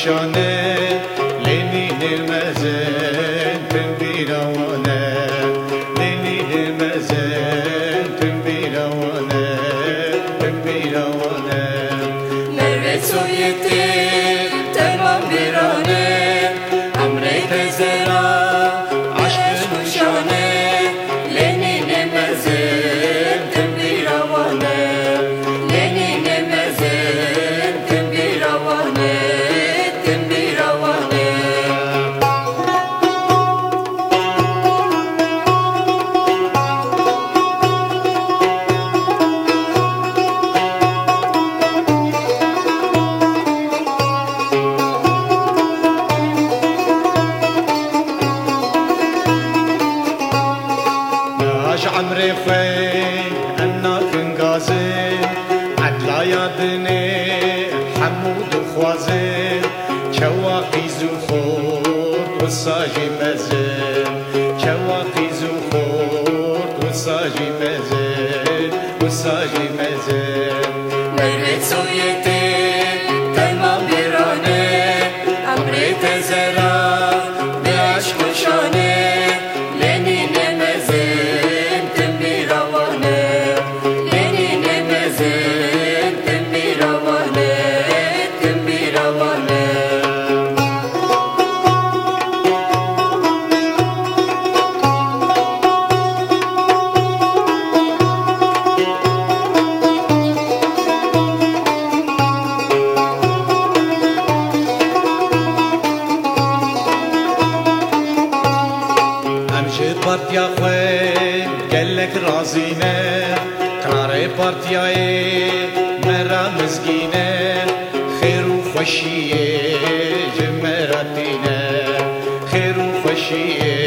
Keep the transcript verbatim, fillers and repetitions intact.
خوشانه لینی مزن تن بیروانه لینی مزن تن بیروانه تن بیروانه نروید سویتی تمام بیرانه امری تزرا عشق خوشانه لینی مزن تن بیروانه لینی مزن تن بیروانه تن بیروانه عمري خوين أنا كنقازن عدلا يادني حمود خوازن شواقي زخور والصاجي مزن شواقي زخور والصاجي مزن والصاجي مزن نروید سویتی تمام بیرانه امری تزرا به عشق خوشانه لینی نمزن تن بیروانه لینی نمزن تن بیروانه تن بیروانه امجد بارتيا خوين قالك رازينه قراري بارتياي مرا مسكينه خير وخشيه جمراتينه خير وخشيه